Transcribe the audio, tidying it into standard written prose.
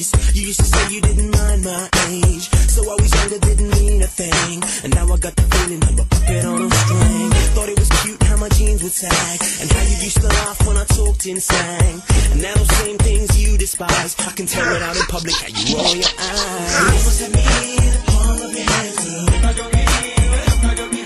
face. You used to say you didn't mind my age, so I was younger, didn't mean a thing. And now I got the feeling I'm a puppet on a string. Thought it was cute how my jeans would sag, and how you used to laugh when I talked in slang. And now those same things you despise, I can tell it out in public how you roll your eyes. Almost at me, the palm of your hands, girl. If I go get you, if I go get